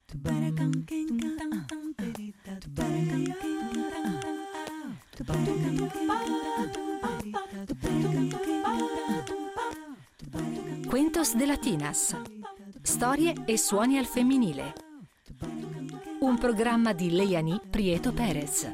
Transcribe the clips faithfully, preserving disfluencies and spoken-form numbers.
Cuentos de Latinas. Storie e suoni al femminile. Un programma di Leiani Prieto Perez.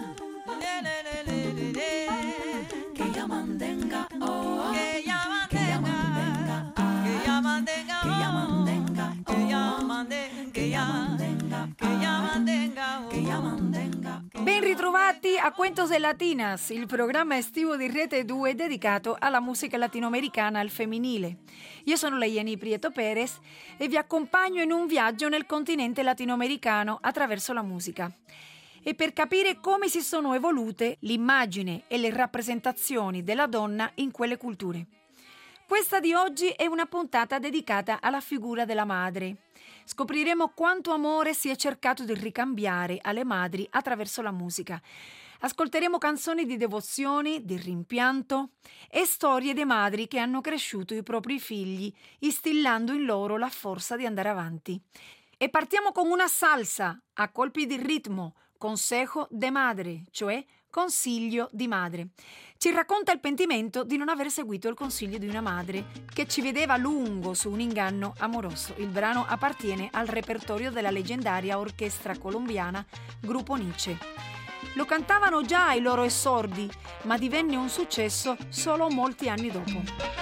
Ben ritrovati a Cuentos de Latinas, il programma estivo di Rete due dedicato alla musica latinoamericana al femminile. Io sono Leiani Prieto Perez e vi accompagno in un viaggio nel continente latinoamericano attraverso la musica. E per capire come si sono evolute l'immagine e le rappresentazioni della donna in quelle culture. Questa di oggi è una puntata dedicata alla figura della madre. Scopriremo quanto amore si è cercato di ricambiare alle madri attraverso la musica. Ascolteremo canzoni di devozione, di rimpianto e storie di madri che hanno cresciuto i propri figli, instillando in loro la forza di andare avanti. E partiamo con una salsa a colpi di ritmo, Consejo de Madre, cioè consiglio di madre. Ci racconta il pentimento di non aver seguito il consiglio di una madre che ci vedeva a lungo su un inganno amoroso. Il brano appartiene al repertorio della leggendaria orchestra colombiana Grupo Niche. Lo cantavano già ai loro esordi, ma divenne un successo solo molti anni dopo.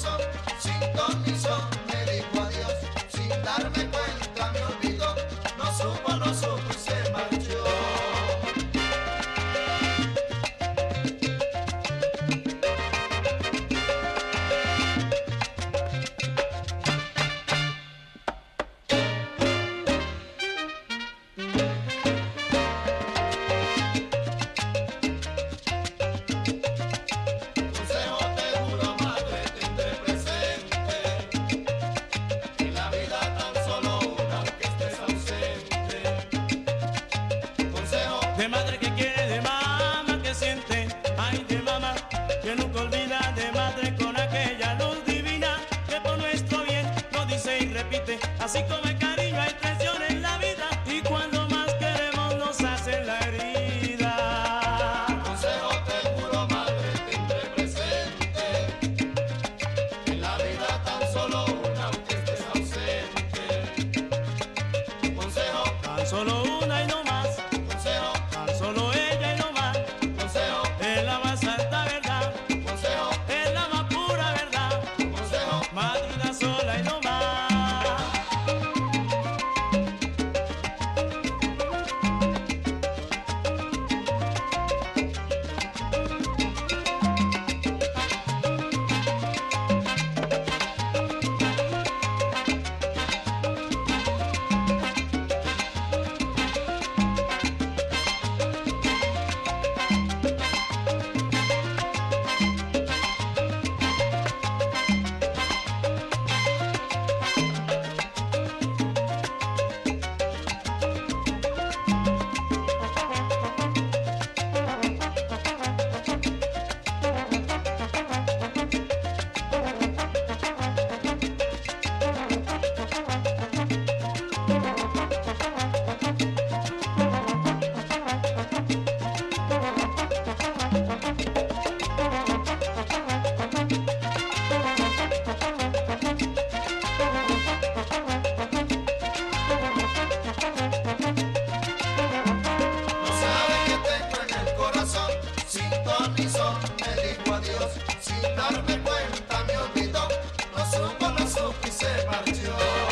Sin ton ni son me dijo adiós, sin darme cuenta me olvidó, no Así como el cariño hay presión en la vida y cuando más queremos nos hacen la herida. Consejo te juro, madre, tendré presente. En la vida tan solo una, aunque estés ausente. Consejo, Tan solo una y no más, consejo, tan solo ella y no más. consejo, Es la más santa verdad, consejo, es la más pura verdad. consejo. Madre una sola y no más. No sabe que tengo en el corazón, sin ton ni son, me dijo adiós. Sin darme cuenta me olvidó, no supo, no supo y se marchó.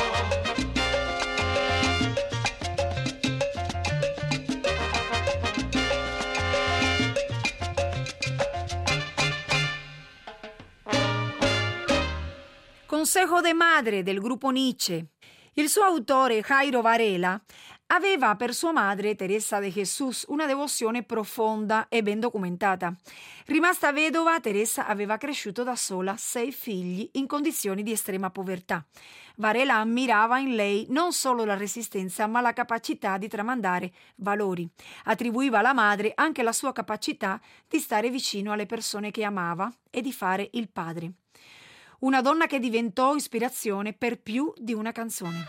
Consejo de madre del gruppo Nietzsche. Il suo autore, Jairo Varela, aveva per sua madre, Teresa de Jesús, una devozione profonda e ben documentata. Rimasta vedova, Teresa aveva cresciuto da sola sei figli in condizioni di estrema povertà. Varela ammirava in lei non solo la resistenza, ma la capacità di tramandare valori. Attribuiva alla madre anche la sua capacità di stare vicino alle persone che amava e di fare il padre. Una donna che diventò ispirazione per più di una canzone.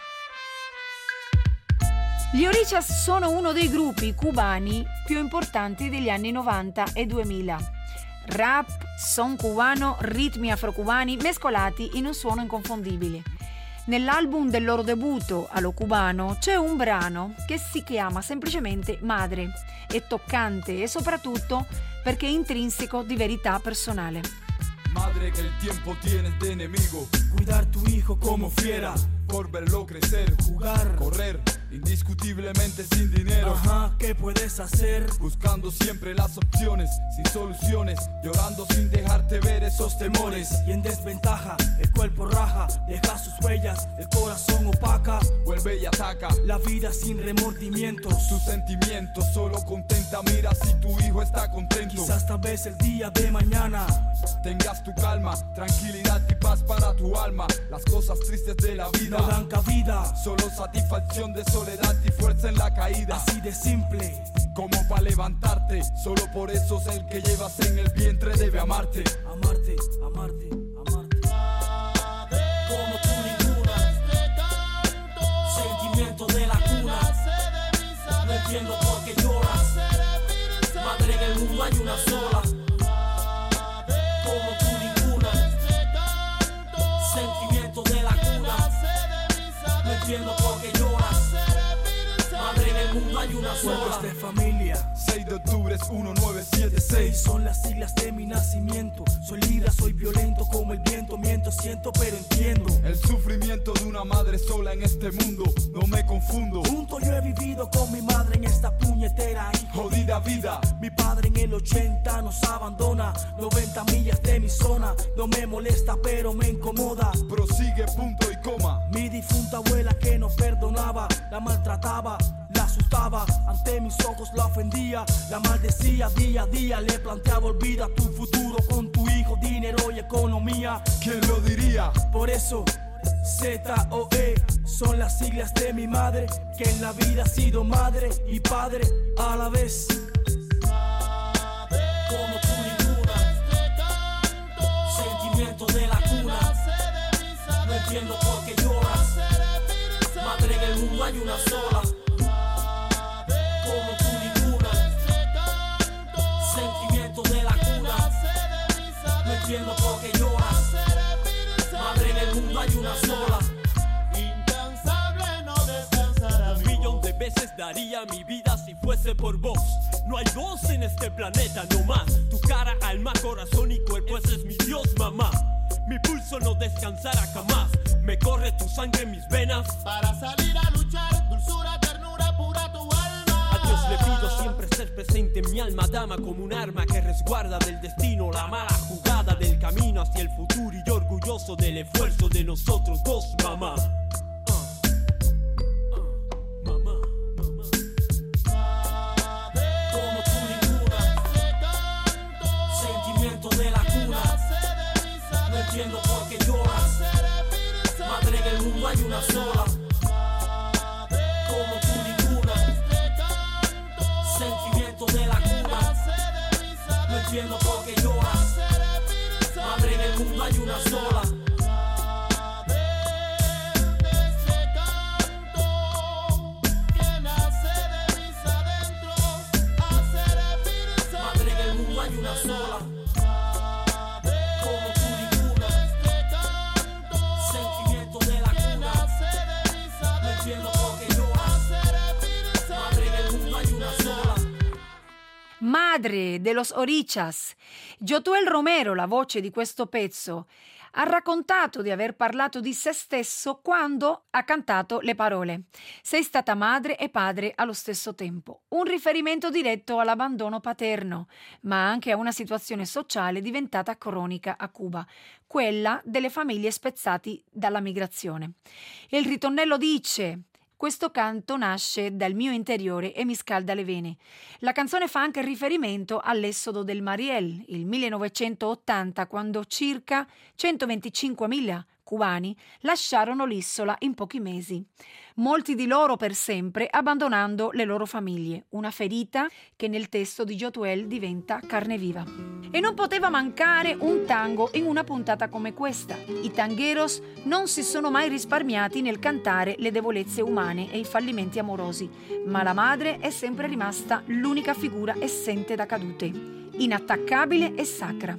Gli Orichas sono uno dei gruppi cubani più importanti degli anni novanta e duemila. Rap, son cubano, ritmi afrocubani mescolati in un suono inconfondibile. Nell'album del loro debutto, Allo Cubano, c'è un brano che si chiama semplicemente Madre. È toccante e soprattutto perché è intrinseco di verità personale. Madre que el tiempo tienes de enemigo, cuidar tu hijo como fiera, por verlo crecer, jugar, correr, indiscutiblemente sin dinero. Ajá, ¿qué puedes hacer? Buscando siempre las opciones, sin soluciones, llorando sin dejarte ver esos temores. Y en desventaja, el cuerpo raja, deja sus huellas, el corazón opaca, vuelve y ataca, la vida sin remordimientos. Tus sentimientos solo contenta, mira si tu hijo está contento. Quizás tal vez el día de mañana tengas tu calma, tranquilidad y paz para tu alma. Las cosas tristes de la vida no dan cabida, solo satisfacción de soledad y fuerza en la caída. Así de simple, como para levantarte. Solo por eso es el que llevas en el vientre debe amarte. Amarte, amarte, amarte. Como tú ninguna. Sentimiento de la cuna. No entiendo por qué lloras. Madre, en el mundo hay una sola. Como tú ninguna. Sentimiento de la cuna. No entiendo por qué lloras. Madre, en el mundo hay una sola. Cuerpos de familia. seis de octubre es uno nueve siete seis. Son las siglas de mi nacimiento. Soy libre, soy violento como el viento. Miento, siento, pero entiendo el sufrimiento de una madre sola en este mundo. No me confundo. Junto yo he vivido con mi madre en esta puñetera y jodida vida. Mi padre en el ochenta nos abandona. noventa millas de mi zona. No me molesta, pero me incomoda. Prosigue, punto y coma. Mi difunta abuela que no perdonaba, la maltrataba, la asustaba, ante mis ojos la ofendía, la maldecía día a día, le planteaba olvida tu futuro con tu hijo, dinero y economía. ¿Quién lo diría? Por eso Z O E son las siglas de mi madre, que en la vida ha sido madre y padre a la vez. Como tú ninguna. Sentimiento de la cuna. No entiendo por qué lloras. hay una sola, como tú ninguna. Sentimiento de la cuna, no entiendo por qué lloras. Madre, en el mundo hay una sola. Incansable no descansará. Un millón de veces daría mi vida si fuese por vos. No hay dos en este planeta, no más. Tu cara, alma, corazón y cuerpo, ese es mi Dios, mamá. Mi pulso no descansará jamás. Me corre tu sangre en mis venas. Para salir a luchar, dulzura, ternura, pura tu alma. A Dios le pido siempre ser presente en mi alma, dama, como un arma que resguarda del destino la mala jugada del camino hacia el futuro, y yo orgulloso del esfuerzo de nosotros dos, mamá. No entiendo por qué lloras. Madre, en el mundo hay una sola, como tú ninguna. Sentimiento de la cuna, no entiendo por qué lloras. Madre, en el mundo hay una sola. Madre, en el mundo hay una sola. Madre de los Orichas. Giotuel Romero, la voce di questo pezzo, ha raccontato di aver parlato di se stesso quando ha cantato le parole «Sei stata madre e padre allo stesso tempo», un riferimento diretto all'abbandono paterno, ma anche a una situazione sociale diventata cronica a Cuba, quella delle famiglie spezzate dalla migrazione. Il ritornello dice: «Questo canto nasce dal mio interiore e mi scalda le vene». La canzone fa anche riferimento all'esodo del Mariel, il millenovecentottanta, quando circa centoventicinquemila cubani lasciarono l'isola in pochi mesi. Molti di loro per sempre, abbandonando le loro famiglie, una ferita che nel testo di Giotuel diventa carne viva. E non poteva mancare un tango in una puntata come questa. I tangheros non si sono mai risparmiati nel cantare le debolezze umane e i fallimenti amorosi, ma la madre è sempre rimasta l'unica figura essente da cadute, inattaccabile e sacra.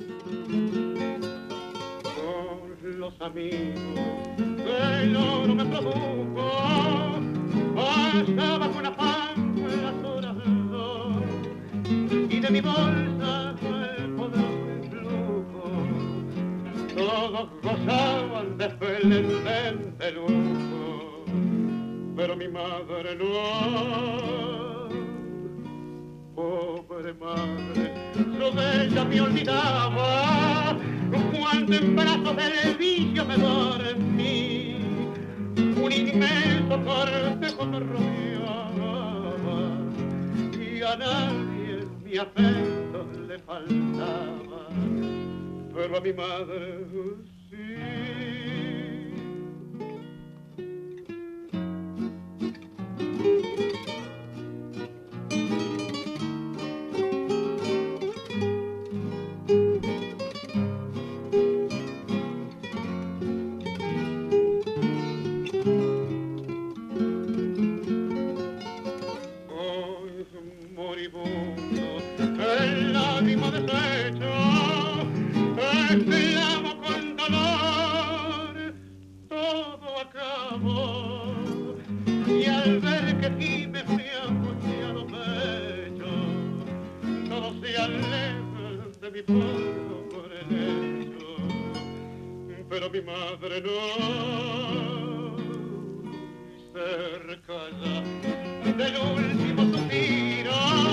Los amigos que el oro me produjo, pasaba con afán las horas dos, y de mi bolsa el poderoso flujo, todos gozaban de excelente lujo, pero mi madre no. Pobre madre, lo de ella me olvidaba, cuando en brazos del vicio me dormí, un inmenso cortejo me rodeaba, y a nadie mi afecto le faltaba, pero a mi madre sí. Pero mi madre no, cerca ya del último suspiro,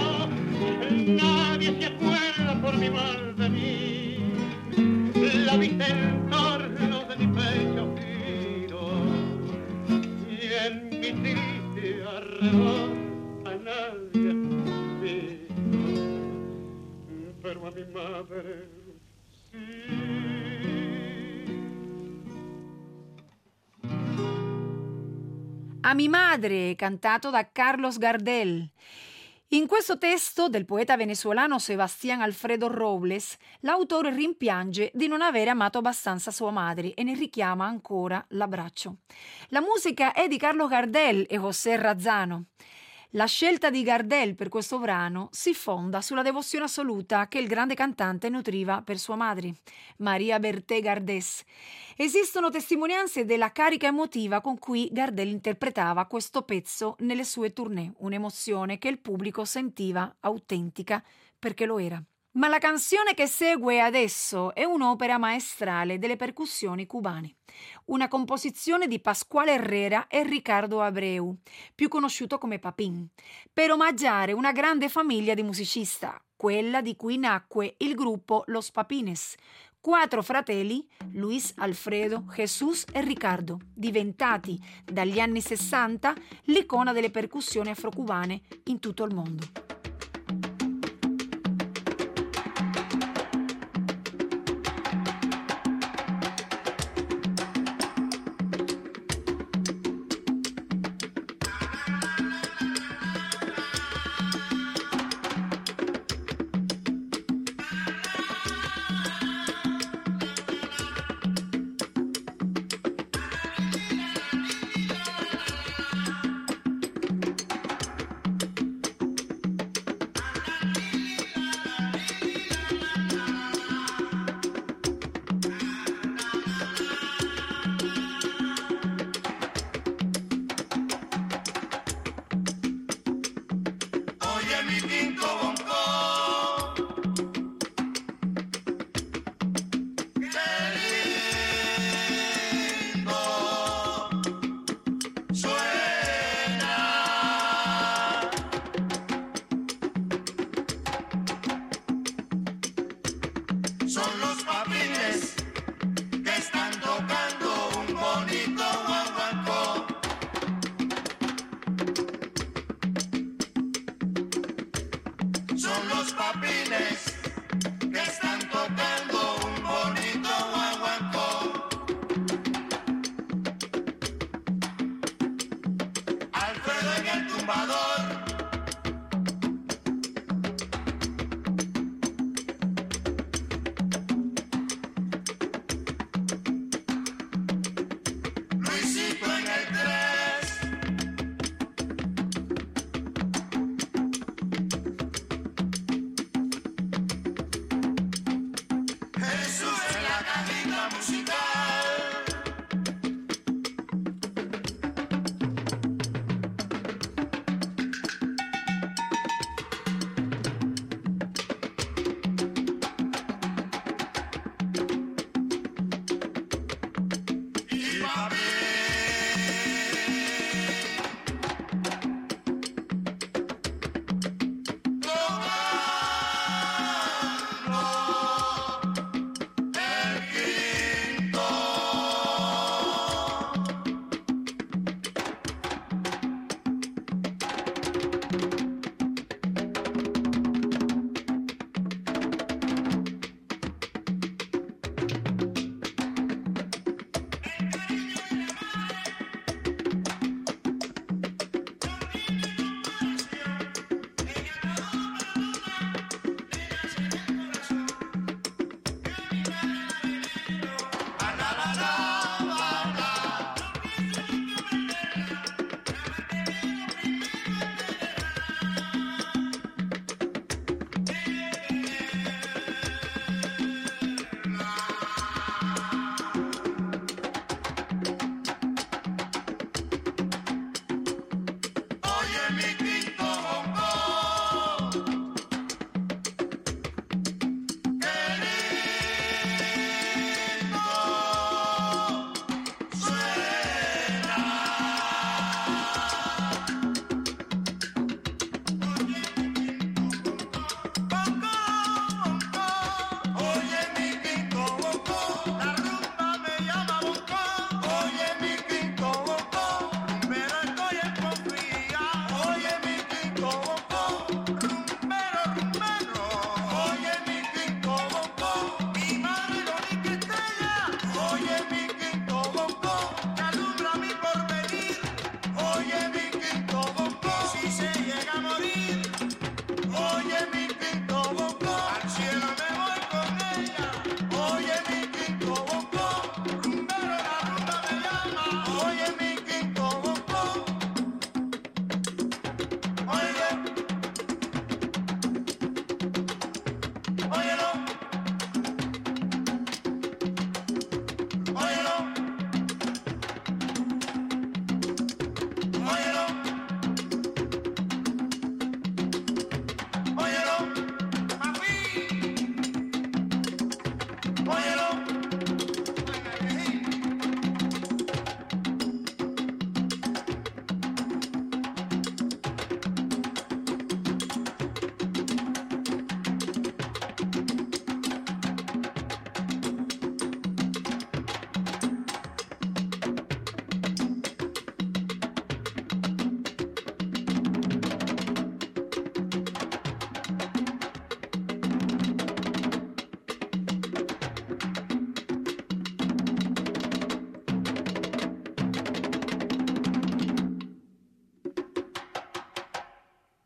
nadie se acuerda por mi mal de mí, la vista en torno de mi pecho giro, y en mi triste alrededor a nadie vi, pero a mi madre sí. A mi madre, cantato da Carlos Gardel. In questo testo del poeta venezuelano Sebastián Alfredo Robles, l'autore rimpiange di non avere amato abbastanza sua madre e ne richiama ancora l'abbraccio. La musica è di Carlos Gardel e José Razzano. La scelta di Gardel per questo brano si fonda sulla devozione assoluta che il grande cantante nutriva per sua madre, Maria Berté Gardés. Esistono testimonianze della carica emotiva con cui Gardel interpretava questo pezzo nelle sue tournée, un'emozione che il pubblico sentiva autentica perché lo era. Ma la canzone che segue adesso è un'opera maestrale delle percussioni cubane, una composizione di Pascual Herrera e Ricardo Abreu, più conosciuto come Papín, per omaggiare una grande famiglia di musicisti, quella di cui nacque il gruppo Los Papines, quattro fratelli, Luis, Alfredo, Jesús e Ricardo, diventati dagli anni sessanta l'icona delle percussioni afrocubane in tutto il mondo.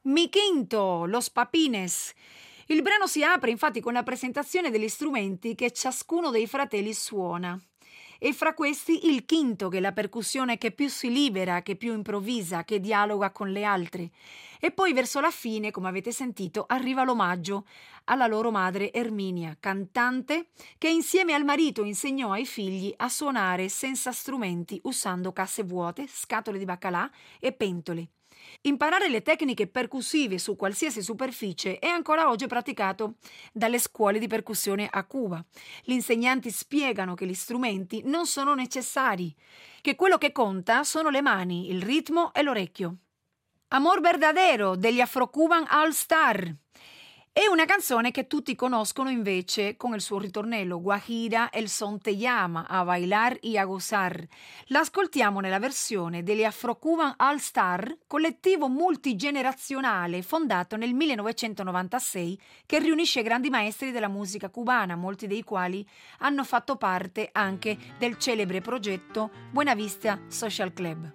Mi quinto, Los Papines. Il brano si apre infatti con la presentazione degli strumenti che ciascuno dei fratelli suona. E fra questi il quinto, che è la percussione che più si libera, che più improvvisa, che dialoga con le altre. E poi verso la fine, come avete sentito, arriva l'omaggio alla loro madre Erminia, cantante che insieme al marito insegnò ai figli a suonare senza strumenti, usando casse vuote, scatole di baccalà e pentole. Imparare le tecniche percussive su qualsiasi superficie è ancora oggi praticato dalle scuole di percussione a Cuba. Gli insegnanti spiegano che gli strumenti non sono necessari, che quello che conta sono le mani, il ritmo e l'orecchio. Amor Verdadero degli Afro-Cuban All Star. È una canzone che tutti conoscono invece con il suo ritornello Guajira, el son te llama, a bailar y a gozar. L'ascoltiamo nella versione degli Afro-Cuban All Star, collettivo multigenerazionale fondato nel millenovecentonovantasei che riunisce grandi maestri della musica cubana, molti dei quali hanno fatto parte anche del celebre progetto Buena Vista Social Club.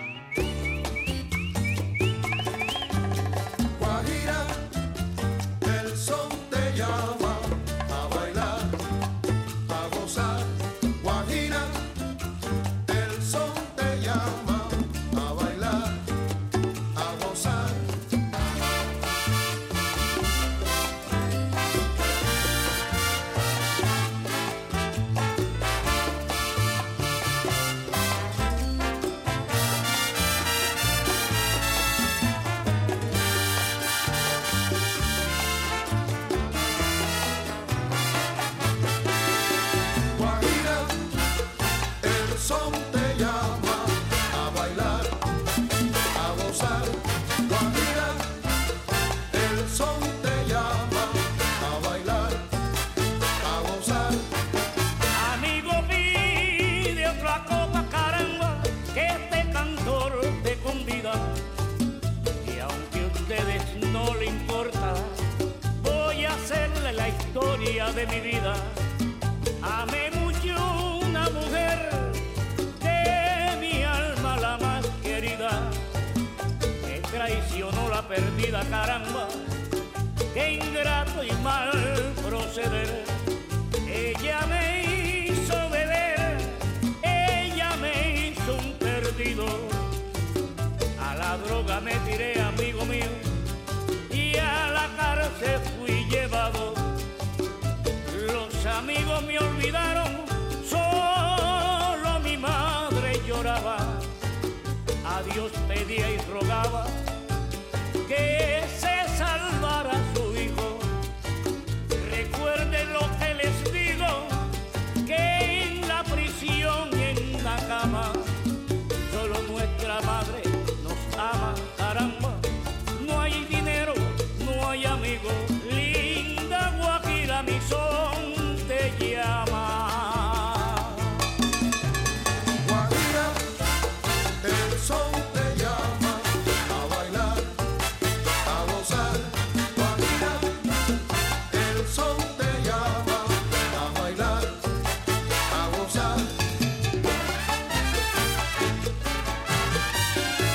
De mi vida, amé mucho una mujer de mi alma la más querida, me traicionó la perdida, caramba, qué ingrato y mal proceder. Ella me hizo beber, ella me hizo un perdido, a la droga me tiré, amigo mío, y a la cárcel fui llevado. Amigos me olvidaron, solo mi madre lloraba, a Dios pedía y rogaba que se salvara su hijo. Recuerden lo que les digo, que en la prisión y en la cama solo nuestra madre nos ama, caramba, no hay dinero, no hay amigos, linda Guajira mi son te llama. Guajira, el son te llama a bailar, a gozar. Guajira, el son te llama a bailar, a gozar.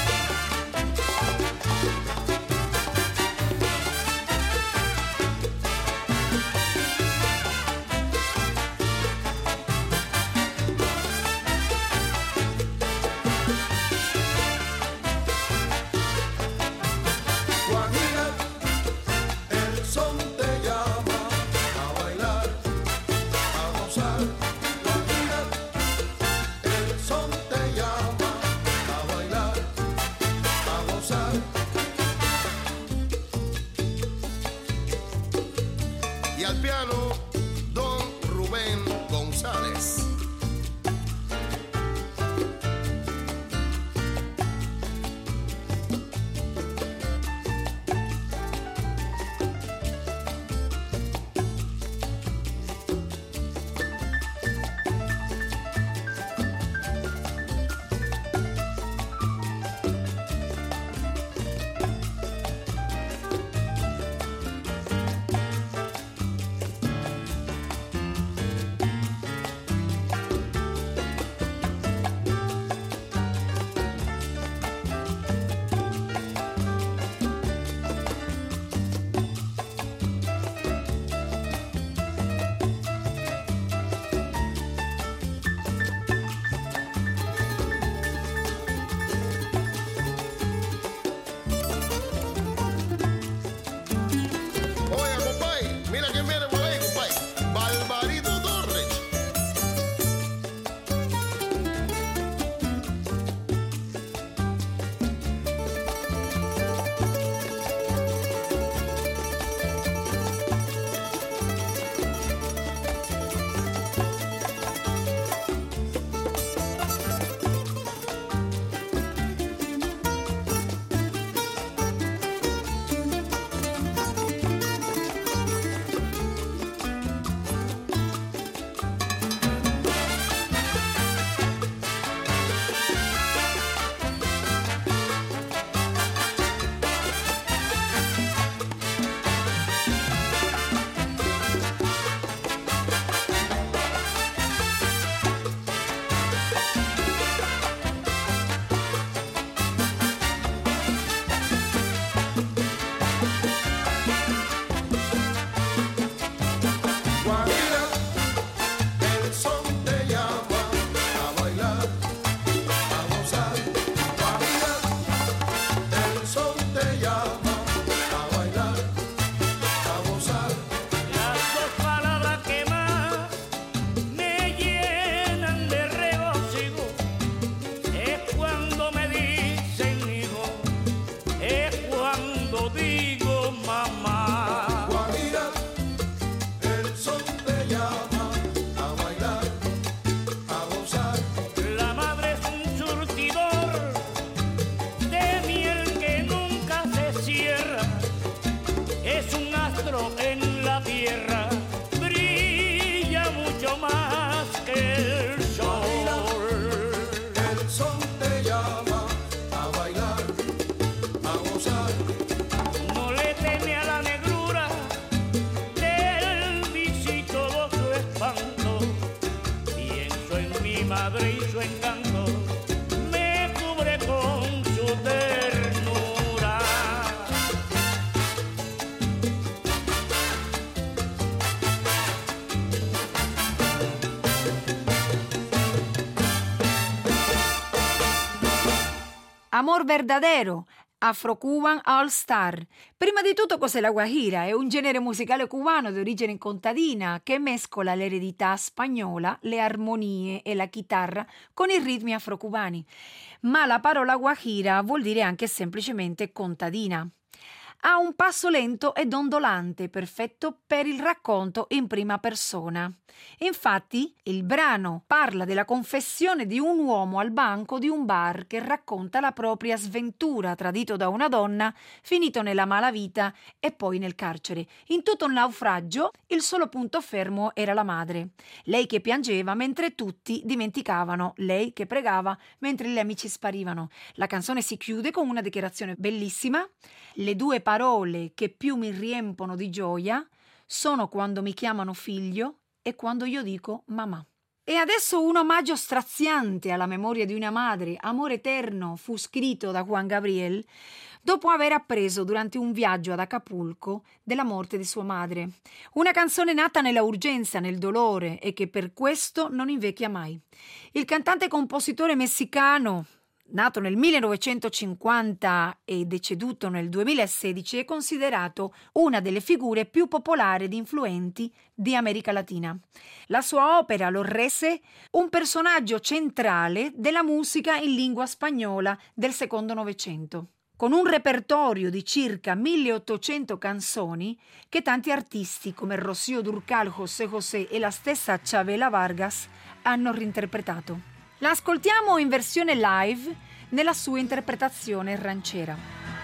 Amor verdadero, Afro-Cuban All Star. Prima di tutto, cos'è la guajira? È un genere musicale cubano di origine contadina che mescola l'eredità spagnola, le armonie e la chitarra con i ritmi afro-cubani. Ma la parola guajira vuol dire anche semplicemente contadina. Ha un passo lento ed ondolante, perfetto per il racconto in prima persona. Infatti, il brano parla della confessione di un uomo al banco di un bar che racconta la propria sventura, tradito da una donna, finito nella malavita e poi nel carcere. In tutto un naufragio, il solo punto fermo era la madre. Lei che piangeva mentre tutti dimenticavano, lei che pregava mentre gli amici sparivano. La canzone si chiude con una dichiarazione bellissima. Le due parole che più mi riempono di gioia sono quando mi chiamano figlio e quando io dico mamma. E adesso un omaggio straziante alla memoria di una madre, Amore eterno, fu scritto da Juan Gabriel dopo aver appreso durante un viaggio ad Acapulco della morte di sua madre. Una canzone nata nella urgenza, nel dolore e che per questo non invecchia mai. Il cantante e compositore messicano, nato nel millenovecentocinquanta e deceduto nel duemilasedici, è considerato una delle figure più popolari ed influenti di America Latina. La sua opera lo rese un personaggio centrale della musica in lingua spagnola del secondo Novecento, con un repertorio di circa milleottocento canzoni che tanti artisti come Rocío Dúrcal, José José e la stessa Chavela Vargas hanno reinterpretato. La ascoltiamo in versione live nella sua interpretazione ranchera.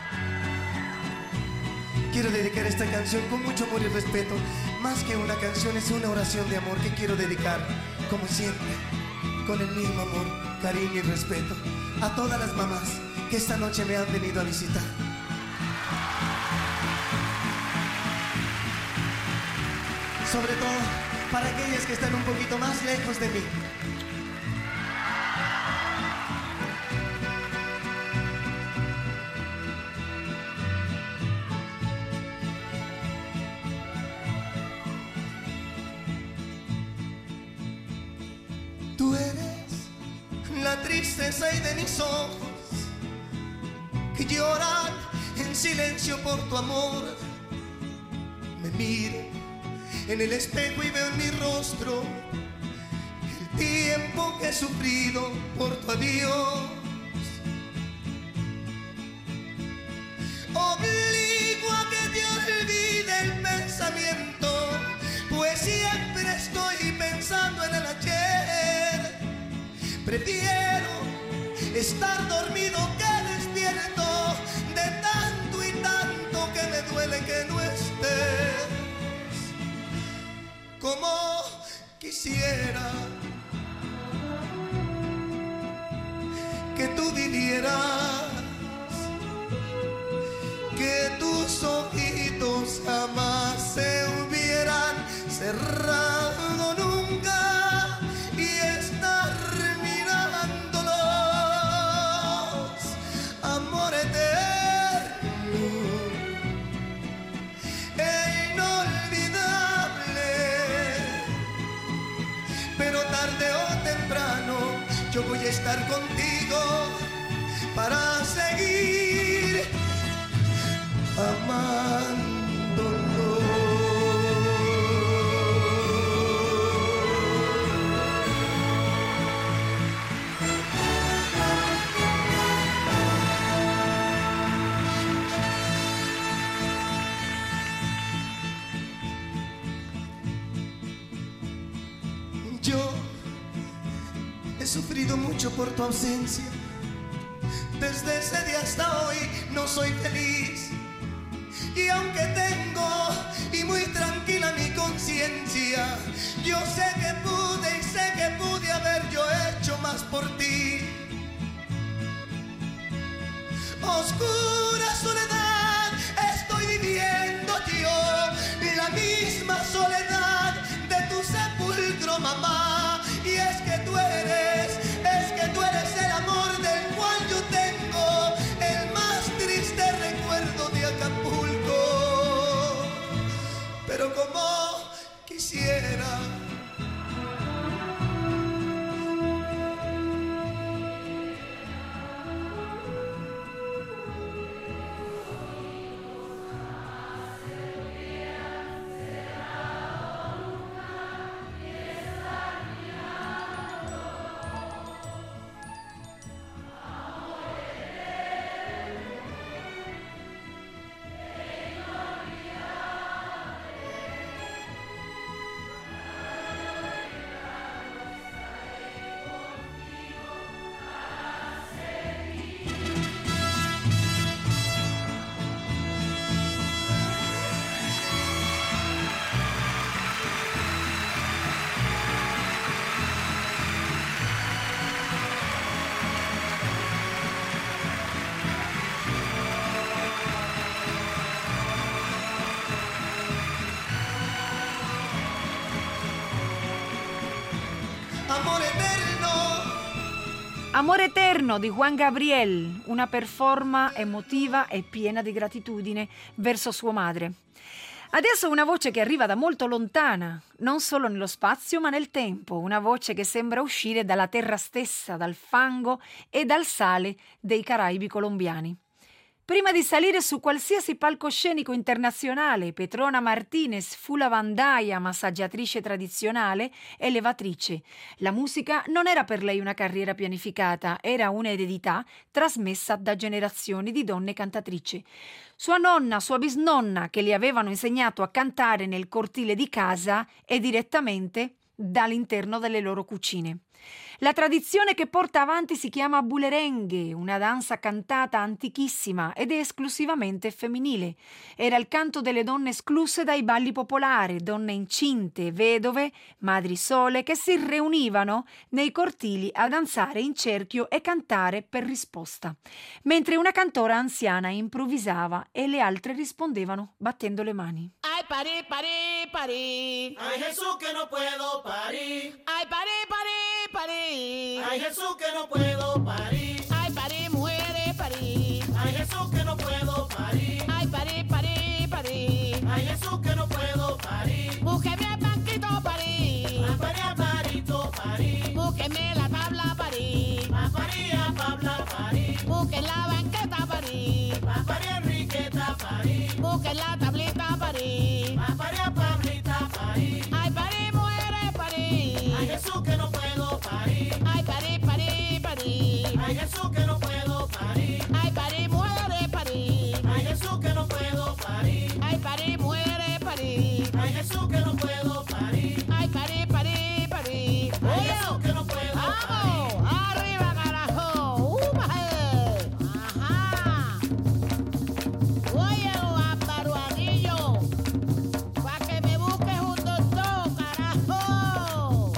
Quiero dedicar esta canción con mucho amor y respeto. Más que una canción, es una oración de amor que quiero dedicar, como siempre, con el mismo amor, cariño y respeto, a todas las mamás que esta noche me han venido a visitar. Sobre todo para aquellas que están un poquito más lejos de mí. Tú eres la tristeza y de mis ojos que lloran en silencio por tu amor. Me miro en el espejo y veo en mi rostro el tiempo que he sufrido por tu adiós. Obligo a que te olvide el pensamiento, pues siempre estoy pensando en el ayer. Prefiero estar dormido que despierto, de tanto y tanto que me duele que no estés. Como quisiera que tú vivieras, que tus ojitos jamás se hubieran cerrado nunca y estar mirándolos, amor eterno e inolvidable. Pero tarde o temprano yo voy a estar contigo para seguir amándonos. Yo he sufrido mucho por tu ausencia. Desde ese día hasta hoy no soy feliz. Y aunque tengo y muy tranquila mi conciencia, yo sé que pude y sé que pude haber yo hecho más por ti. Oscura soledad estoy viviendo yo, la misma soledad de tu sepulcro, mamá. Y es que tú eres, es que tú eres el amor del cual yo tengo el más triste recuerdo de Acapulco. Pero como quisiera Amore eterno di Juan Gabriel, una performance emotiva e piena di gratitudine verso sua madre. Adesso una voce che arriva da molto lontana, non solo nello spazio ma nel tempo, una voce che sembra uscire dalla terra stessa, dal fango e dal sale dei Caraibi colombiani. Prima di salire su qualsiasi palcoscenico internazionale, Petrona Martínez fu lavandaia, massaggiatrice tradizionale e levatrice. La musica non era per lei una carriera pianificata, era un'eredità trasmessa da generazioni di donne cantatrici. Sua nonna, sua bisnonna, che le avevano insegnato a cantare nel cortile di casa e direttamente dall'interno delle loro cucine. La tradizione che porta avanti si chiama bulerengue, una danza cantata antichissima ed è esclusivamente femminile. Era il canto delle donne escluse dai balli popolari, donne incinte, vedove, madri sole che si riunivano nei cortili a danzare in cerchio e cantare per risposta, mentre una cantora anziana improvvisava e le altre rispondevano battendo le mani. Ay, parí, parí, parí. Ay, Jesús, que no puedo parir. Ay, parí, parí, parí. Ay, Jesús, que no puedo parir. Ay, parí, mujeres, parí. Ay, Jesús, que no puedo parir. Ay, parí, parí, parí. Ay, Jesús, que no puedo parir. Búsqueme el banquito, parí. A parir, a parito, parir. Búsqueme la tabla, parí. A parir, a Pabla, parir. Busquen la banqueta, parí. A parir, Enriqueta, parir. Busquen la tablita, parí. A parir, a Pablita, parir. Ay, parí, mujeres, parí. Ay, Jesús, que no puedo parir. Ay, parí, parí, parí. Ay, Jesús, que no puedo parir. Ay, parí, mujeres, parí. Ay, Jesús, que no puedo parir. Ay, parí, mujeres, parí. Ay, Jesús, que no puedo parir. Ay, parí, parí, parí. Ay, Jesús, que no puedo parir. ¡Vamos! ¡Arriba, carajo! ¡Uh, baje! ¡Ajá! Oye, Ámbaro Anillo, pa' que me busques un doctor, carajo.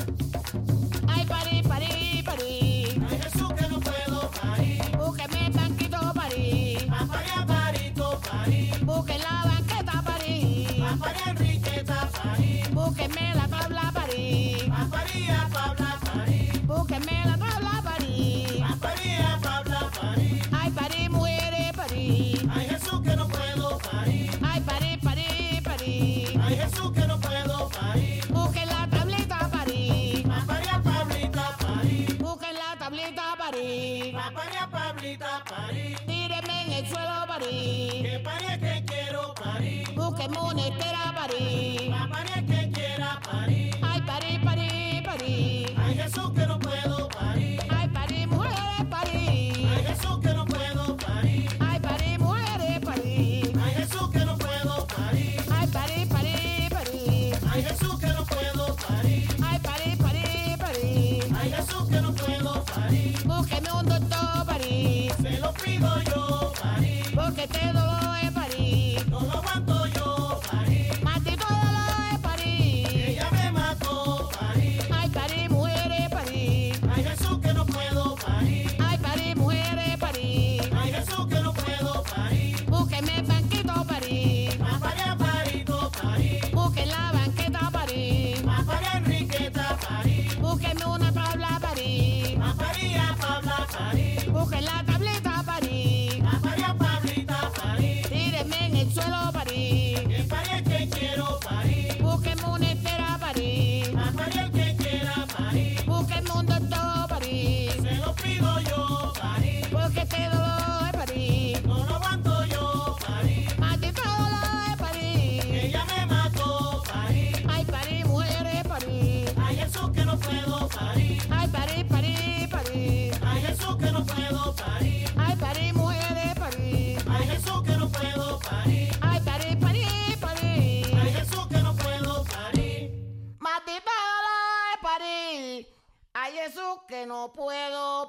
Ay, parí, parí, parí. Ay, Jesús, que no puedo parir. Búsqueme el banquito, parí. A parir, a parito, parir. Busquen la banqueta, parí. A parir, Enriqueta, parir. Búsquenme la tabla, parí. A parir, a Pabla, parir. Búsquenme la tabla, parí. A parir, a Pabla, parir. Ay, parí, mujeres, parí. Ay, Jesús, que no puedo parir. Ay, parí, parí, parí. Ay, Jesús, que no puedo parir. Busquen la tablita, parí. A parir, a Pablita, parir. Busquen la tablita, parí. A parir, a Pablita, parir. Tírenme en el suelo, parí. Que parir que quiero parir. Búsquenme una estera, parí. A parir que quiera parir. Ay, parí, parí, parí. Ay, Jesús, que no puedo parir. Ay, parí, mujeres, parí. Ay, Jesús, que no puedo parir. Ay, parí, mujeres, parí. Ay, Jesús, que no puedo parir. Ay, parí, parí, parí. Ay, Jesús, que no puedo parir. Ay, parí, parí, parí. Ay, Jesús, que no puedo parir. Búsqueme un doctor, parí. Se lo pido yo parir. Porque este dolor es parí. No lo aguanto yo parir. Maldito dolor es parí. Ella me mató parir. Ay, parí, mujeres, parí. Ay, Jesús, que no puedo parir. Ay, parí, mujeres, parí. Ay, Jesús, que no puedo parir. Búsqueme el banquito, parí. A parir, a parito, parir. Busquen la banqueta, parí. A parir, Enriqueta, parir. Búsquenme una tabla, parí. A parir, a Pabla, parir. Busquen la tablita, parí. A parir, a Pablita, parir. Tírenme en el suelo, parí. Que parir que quiero parir. Búsquenme una estera, parí. A parir que quiera parir. Búsquenme un doctor, parí. Se lo pido yo parir. Porque este dolor es parí. No lo aguanto yo parir. Maldito dolor es parí. Ella me mató parir. Ay, parí, mujeres, parí. Ay, Jesús, que no puedo parir. Ay, parí, parí, parí. Ay, Jesús, que no puedo parir. Ay, parí, mujeres, parí. Ay, Jesús, que no puedo parir. Ay, parí, parí, parí. Ay, Jesús, que no puedo parir. Maldito dolor es parí. Ay, Jesús, que no puedo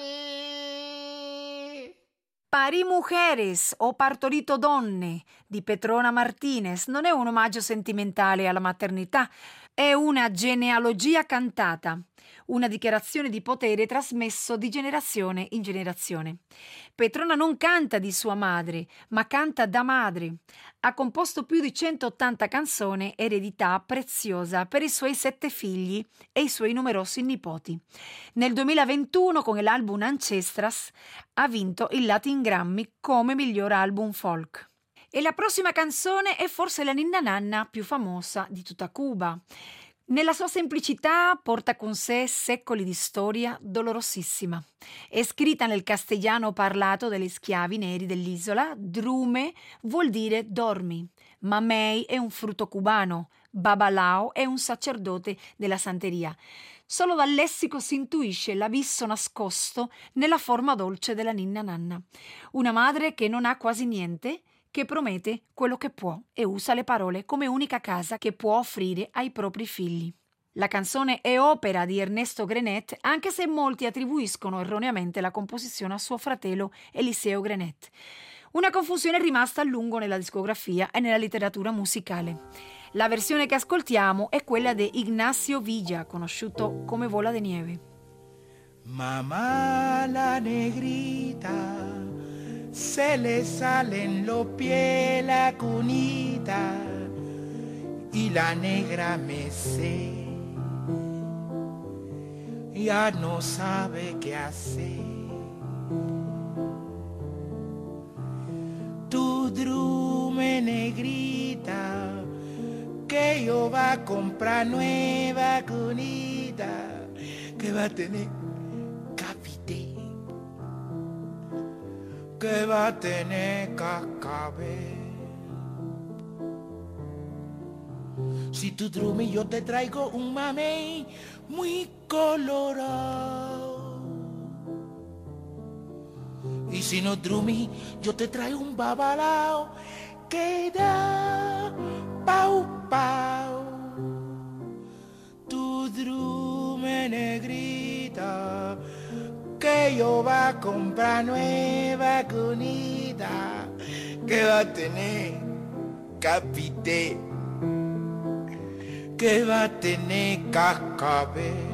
parir. Parí Mujeres o Partorito Donne di Petrona Martínez non è un omaggio sentimentale alla maternità, è una genealogia cantata, una dichiarazione di potere trasmesso di generazione in generazione. Petrona non canta di sua madre, ma canta da madre. Ha composto più di centottanta canzoni, eredità preziosa per i suoi sette figli e i suoi numerosi nipoti. Nel duemilaventuno, con l'album Ancestras, ha vinto il Latin Grammy come miglior album folk. E la prossima canzone è forse la ninna nanna più famosa di tutta Cuba. Nella sua semplicità porta con sé secoli di storia dolorosissima. È scritta nel castigliano parlato dagli schiavi neri dell'isola. Drume vuol dire dormi. Mamey è un frutto cubano. Babalao è un sacerdote della santeria. Solo dal lessico si intuisce l'abisso nascosto nella forma dolce della ninna nanna. Una madre che non ha quasi niente, che promette quello che può e usa le parole come unica casa che può offrire ai propri figli. La canzone è opera di Ernesto Grenet, anche se molti attribuiscono erroneamente la composizione a suo fratello Eliseo Grenet. Una confusione rimasta a lungo nella discografia e nella letteratura musicale. La versione che ascoltiamo è quella di Ignacio Villa, conosciuto come Bola de Nieve. Mamá la negrita, se le salen los pies la cunita y la negra me sé, ya no sabe qué hacer. Tu drume negrita, que yo va a comprar nueva cunita, que va a tener capité, que va a tener cascabel. Si tu drume yo te traigo un mamey muy colorado, y si no drumi yo te traigo un babalao que da pau pau. Tu drume negrita, que yo va a comprar nueva cunita, que va a tener capité, que va a tener cascabel.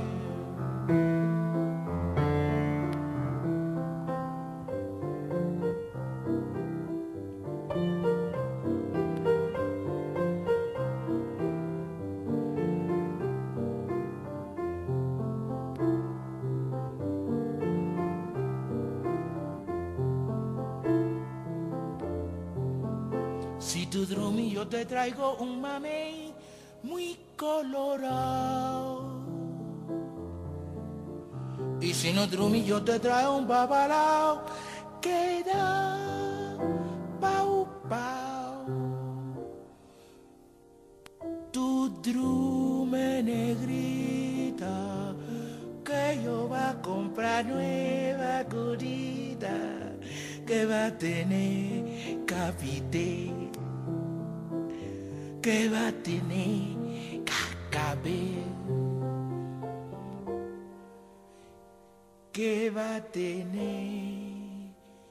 Si tu drumi yo te traigo un mamey muy colorado, y si no drumi yo te traigo un babalao que da pau pau. Tu drume negrita, que yo va a comprar nueva curita, que va a tener capité, que va a tener cascabel, que va a tener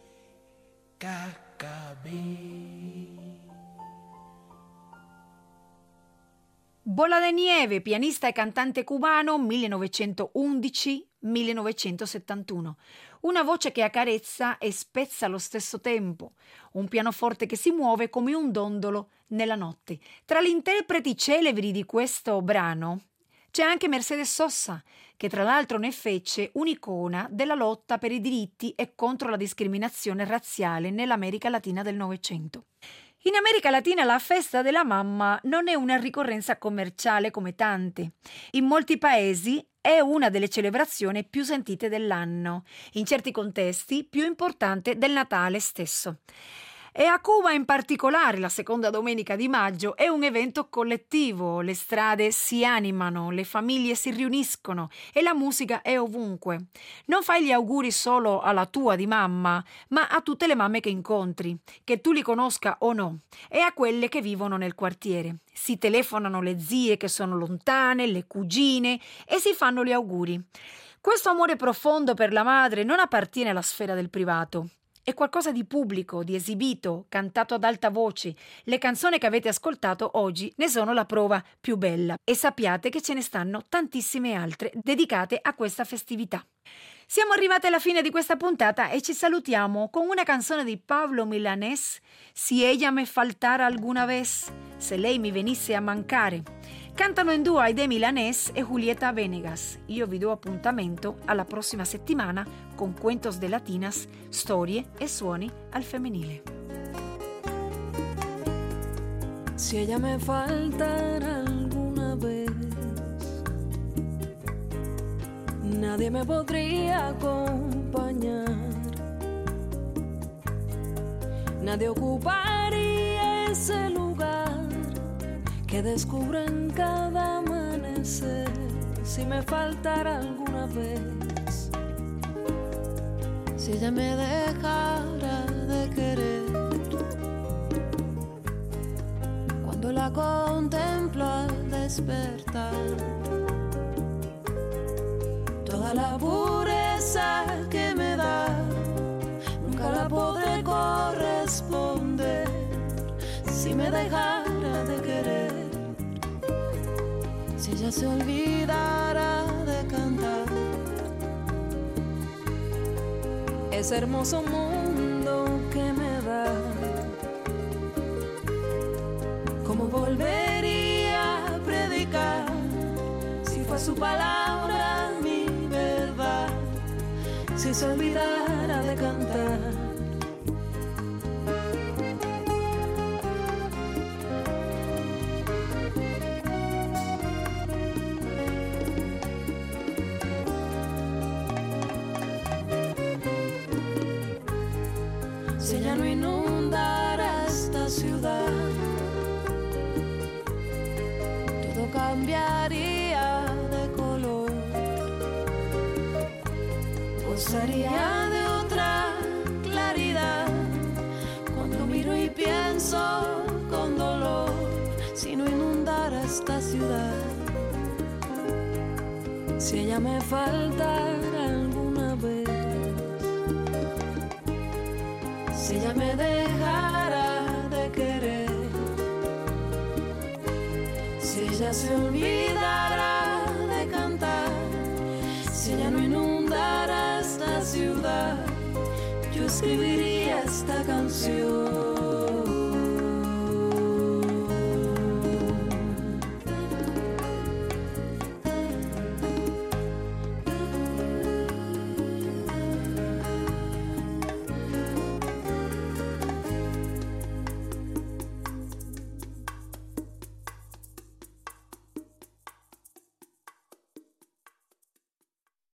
cascabel. Bola de Nieve, pianista e cantante cubano, millenovecentoundici millenovecentosettantuno. Una voce che accarezza e spezza allo stesso tempo, un pianoforte che si muove come un dondolo nella notte. Tra gli interpreti celebri di questo brano c'è anche Mercedes Sosa, che tra l'altro ne fece un'icona della lotta per i diritti e contro la discriminazione razziale nell'America Latina del Novecento. In America Latina la festa della mamma non è una ricorrenza commerciale come tante. In molti paesi è una delle celebrazioni più sentite dell'anno, in certi contesti più importante del Natale stesso. E a Cuba in particolare la seconda domenica di maggio è un evento collettivo, le strade si animano, le famiglie si riuniscono e la musica è ovunque. Non fai gli auguri solo alla tua di mamma, ma a tutte le mamme che incontri, che tu li conosca o no, e a quelle che vivono nel quartiere. Si telefonano le zie che sono lontane, le cugine, e si fanno gli auguri. Questo amore profondo per la madre non appartiene alla sfera del privato. è qualcosa di pubblico, di esibito, cantato ad alta voce. Le canzoni che avete ascoltato oggi ne sono la prova più bella e sappiate che ce ne stanno tantissime altre dedicate a questa festività. Siamo arrivati alla fine di questa puntata e ci salutiamo con una canzone di Pablo Milanés, Si ella me faltara alguna vez, se lei mi venisse a mancare. Cantano in duo Aide Milanés e Julieta Venegas. Io vi do appuntamento alla prossima settimana con Cuentos de Latinas, storie e suoni al femminile. Si ella me faltara alguna vez, nadie me podría acompañar, nadie ocuparía ese lugar que descubro en cada amanecer. Si me faltara alguna vez, si ella me dejara de querer, cuando la contemplo al despertar, toda la pureza que me da nunca la podré corresponder. Si me dejara de querer, si ella se olvidara de cantar, ese hermoso mundo que me da, ¿cómo volvería a predicar si fue su palabra mi verdad? Si se olvidara de cantar, si ella no inundara esta ciudad, todo cambiaría de color, gozaría de otra claridad. Cuando miro y pienso con dolor, si no inundara esta ciudad, si ella me faltara alguna vez, si ella me dejara de querer, si ella se olvidara de cantar, si ella no inundara esta ciudad, yo escribiría esta canción.